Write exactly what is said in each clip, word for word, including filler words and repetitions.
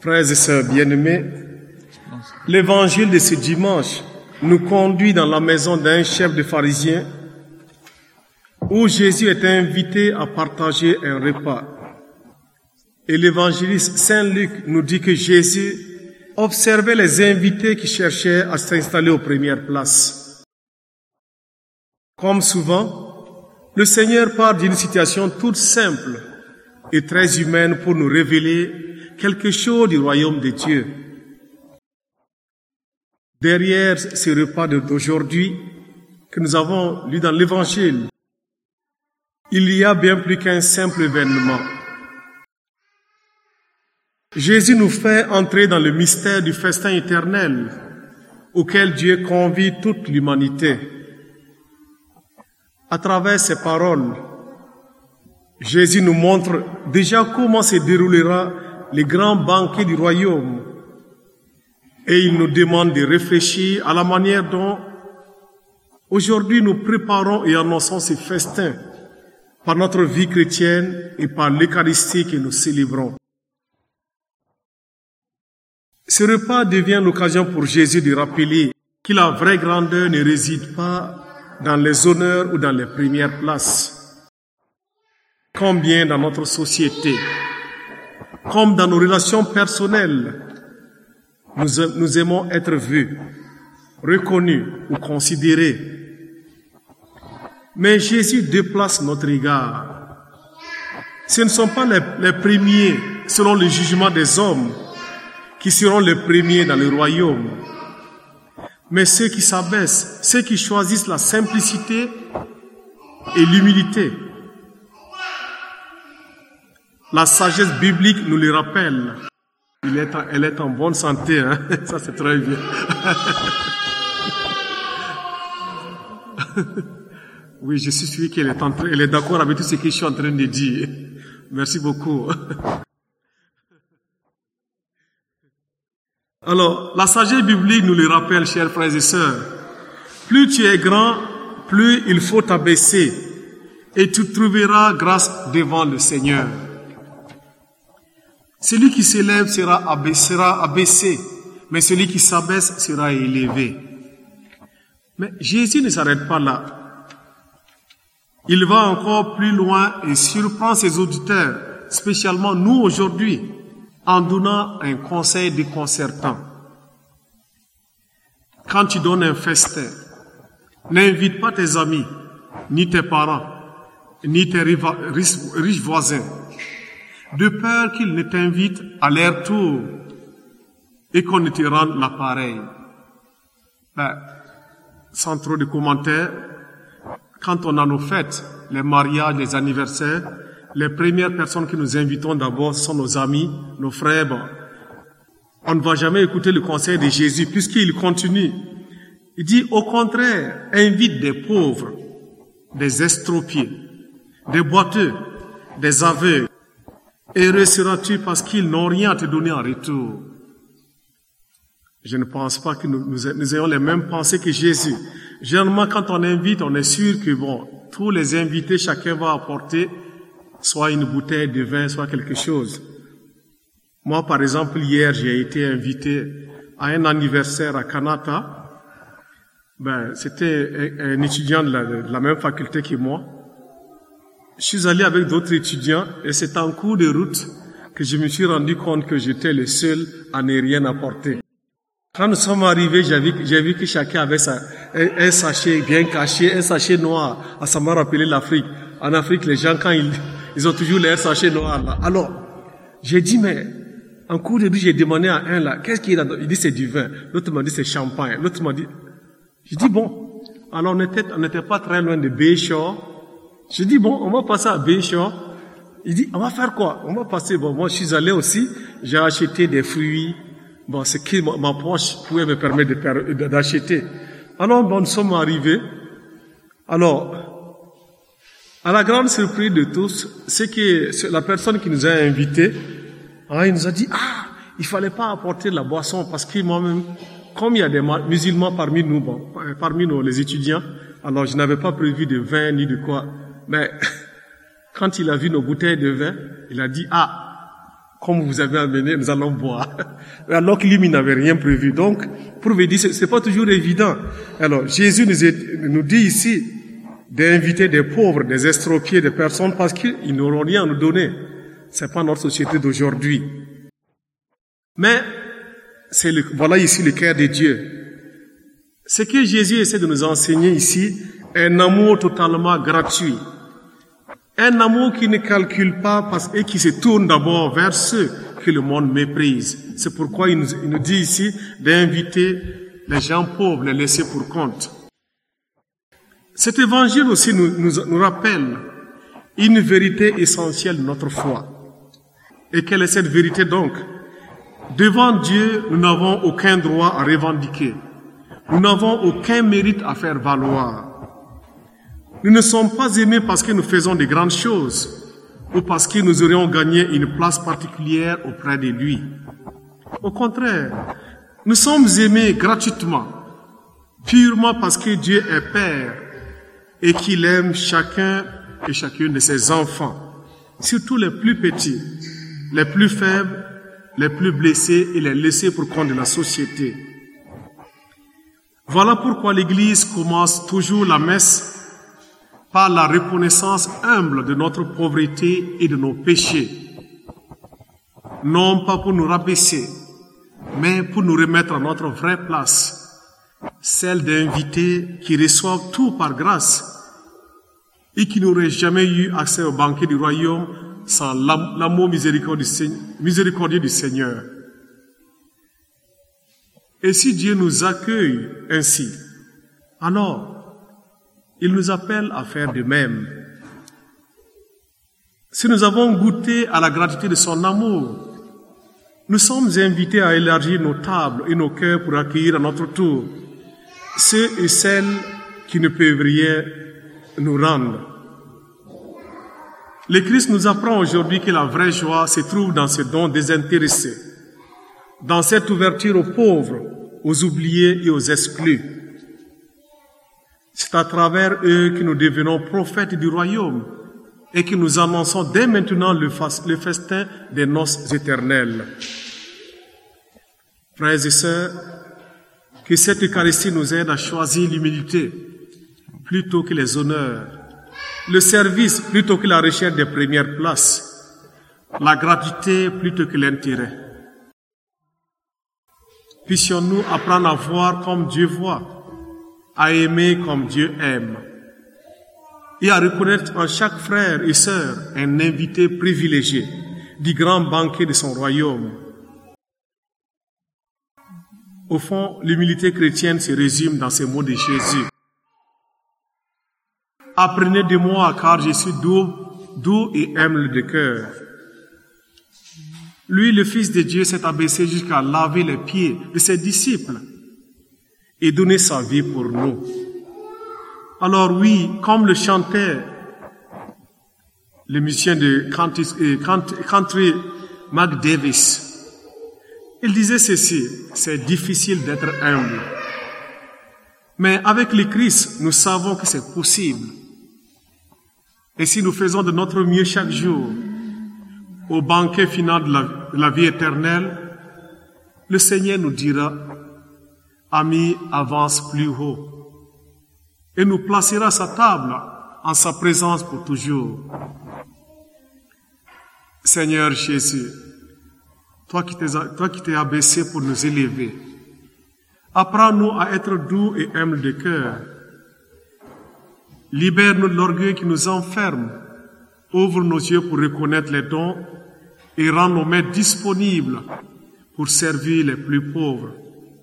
Frères et sœurs bien-aimés, l'évangile de ce dimanche nous conduit dans la maison d'un chef de pharisiens où Jésus est invité à partager un repas. Et l'évangéliste Saint Luc nous dit que Jésus observait les invités qui cherchaient à s'installer aux premières places. Comme souvent, le Seigneur part d'une situation toute simple et très humaine pour nous révéler quelque chose du royaume de Dieu. Derrière ce repas d'aujourd'hui que nous avons lu dans l'Évangile, il y a bien plus qu'un simple événement. Jésus nous fait entrer dans le mystère du festin éternel auquel Dieu convie toute l'humanité. À travers ces paroles, Jésus nous montre déjà comment se déroulera le grand banquet du royaume. Et il nous demande de réfléchir à la manière dont aujourd'hui nous préparons et annonçons ce festin par notre vie chrétienne et par l'Eucharistie que nous célébrons. Ce repas devient l'occasion pour Jésus de rappeler que la vraie grandeur ne réside pas dans les honneurs ou dans les premières places. Combien dans notre société, comme dans nos relations personnelles, nous, nous aimons être vus, reconnus ou considérés. Mais Jésus déplace notre regard. Ce ne sont pas les, les premiers, selon le jugement des hommes, qui seront les premiers dans le royaume, mais ceux qui s'abaissent, ceux qui choisissent la simplicité et l'humilité. La sagesse biblique nous le rappelle. Il est en, elle est en bonne santé, hein? Ça c'est très bien. Oui, je suis sûr qu'elle est, en train, elle est d'accord avec tout ce que je suis en train de dire. Merci beaucoup. Alors, la sagesse biblique nous le rappelle, chers frères et sœurs. Plus tu es grand, plus il faut t'abaisser et tu trouveras grâce devant le Seigneur. Celui qui s'élève sera abaissé, sera abaissé, mais celui qui s'abaisse sera élevé. Mais Jésus ne s'arrête pas là. Il va encore plus loin et surprend ses auditeurs, spécialement nous aujourd'hui, en donnant un conseil déconcertant. Quand tu donnes un festin, n'invite pas tes amis, ni tes parents, ni tes riches voisins, de peur qu'ils ne t'invitent à leur tour et qu'on ne te rende l'appareil. Ben, sans trop de commentaires, quand on a nos fêtes, les mariages, les anniversaires, les premières personnes que nous invitons d'abord sont nos amis, nos frères. Bon, on ne va jamais écouter le conseil de Jésus puisqu'il continue. Il dit au contraire, invite des pauvres, des estropiés, des boiteux, des aveugles. Heureux seras-tu parce qu'ils n'ont rien à te donner en retour. Je ne pense pas que nous, nous, nous ayons les mêmes pensées que Jésus. Généralement, quand on invite, on est sûr que bon, tous les invités, chacun va apporter soit une bouteille de vin, soit quelque chose. Moi, par exemple, hier, j'ai été invité à un anniversaire à Kanata. Ben, c'était un, un étudiant de la, de la même faculté que moi. Je suis allé avec d'autres étudiants et c'est en cours de route que je me suis rendu compte que j'étais le seul à ne rien apporter. Quand nous sommes arrivés, j'ai vu, j'ai vu que chacun avait sa, un, un sachet bien caché, un sachet noir. Ah, ça m'a rappelé l'Afrique. En Afrique, les gens, quand ils, ils ont toujours leur sachet noir là. Alors, j'ai dit, mais en cours de route, j'ai demandé à un là, qu'est-ce qu'il y a dans... Il dit, c'est du vin. L'autre m'a dit, c'est champagne. L'autre m'a dit... J'ai dit, bon, alors on n'était on n'était pas très loin de Bayshore. J'ai dit, bon, on va passer à Bayshore. Il dit, on va faire quoi? On va passer, bon, moi je suis allé aussi, j'ai acheté des fruits, bon, ce qui ma poche pouvait me permettre de, d'acheter. Alors, bon, nous sommes arrivés. Alors, à la grande surprise de tous, c'est que la personne qui nous a invités, hein, il nous a dit, ah, il fallait pas apporter de la boisson parce que moi-même, comme il y a des musulmans parmi nous, bon, parmi nous, les étudiants, alors je n'avais pas prévu de vin ni de quoi. Mais quand il a vu nos bouteilles de vin, il a dit, ah, comme vous avez amené, nous allons boire. Alors que lui, il n'avait rien prévu. Donc, pour vous dire, c'est, c'est pas toujours évident. Alors, Jésus nous, est, nous dit ici d'inviter des pauvres, des estropiés, des personnes parce qu'ils n'auront rien à nous donner. C'est pas notre société d'aujourd'hui. Mais, c'est le, voilà ici le cœur de Dieu. Ce que Jésus essaie de nous enseigner ici, est un amour totalement gratuit. Un amour qui ne calcule pas parce, et qui se tourne d'abord vers ceux que le monde méprise. C'est pourquoi il nous, il nous dit ici d'inviter les gens pauvres, les laisser pour compte. Cet évangile aussi nous, nous, nous rappelle une vérité essentielle de notre foi. Et quelle est cette vérité donc? Devant Dieu, nous n'avons aucun droit à revendiquer. Nous n'avons aucun mérite à faire valoir. Nous ne sommes pas aimés parce que nous faisons de grandes choses ou parce que nous aurions gagné une place particulière auprès de lui. Au contraire, nous sommes aimés gratuitement, purement parce que Dieu est Père et qu'il aime chacun et chacune de ses enfants, surtout les plus petits, les plus faibles, les plus blessés et les laissés pour compte de la société. Voilà pourquoi l'Église commence toujours la messe par la reconnaissance humble de notre pauvreté et de nos péchés. Non pas pour nous rabaisser, mais pour nous remettre à notre vraie place, celle d'invités qui reçoivent tout par grâce et qui n'auraient jamais eu accès au banquet du royaume sans l'amour miséricordieux du Seigneur. Et si Dieu nous accueille ainsi, alors il nous appelle à faire de même. Si nous avons goûté à la gratitude de son amour, nous sommes invités à élargir nos tables et nos cœurs pour accueillir à notre tour ceux et celles qui ne peuvent rien nous rendre. Le Christ nous apprend aujourd'hui que la vraie joie se trouve dans ce don désintéressé, dans cette ouverture aux pauvres, aux oubliés et aux exclus. C'est à travers eux que nous devenons prophètes du royaume et que nous annonçons dès maintenant le, le festin des noces éternelles. Frères et sœurs, que cette Eucharistie nous aide à choisir l'humilité plutôt que les honneurs, le service plutôt que la recherche des premières places, la gratuité plutôt que l'intérêt. Puissions-nous apprendre à voir comme Dieu voit, à aimer comme Dieu aime, et à reconnaître en chaque frère et sœur un invité privilégié du grand banquet de son royaume. Au fond, l'humilité chrétienne se résume dans ces mots de Jésus. Apprenez de moi, car je suis doux, doux et humble de cœur. Lui, le Fils de Dieu, s'est abaissé jusqu'à laver les pieds de ses disciples et donner sa vie pour nous. Alors oui, comme le chantait le musicien de country, country Mac Davis, il disait ceci: c'est difficile d'être humble. Mais avec le Christ, nous savons que c'est possible. Et si nous faisons de notre mieux chaque jour, au banquet final de la, de la vie éternelle, le Seigneur nous dira: ami, avance plus haut, et nous placera à sa table en sa présence pour toujours. Seigneur Jésus, toi qui t'es, toi qui t'es abaissé pour nous élever, apprends-nous à être doux et humbles de cœur. Libère-nous de l'orgueil qui nous enferme. Ouvre nos yeux pour reconnaître les dons et rends nos mains disponibles pour servir les plus pauvres.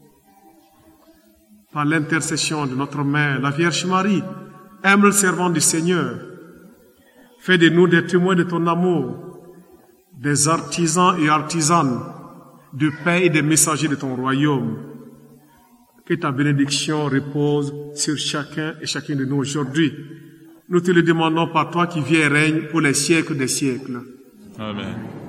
Par l'intercession de notre Mère, la Vierge Marie, humble servante du Seigneur, fais de nous des témoins de ton amour, des artisans et artisanes de paix et des messagers de ton royaume. Que ta bénédiction repose sur chacun et chacune de nous aujourd'hui. Nous te le demandons par toi qui viens et règne pour les siècles des siècles. Amen.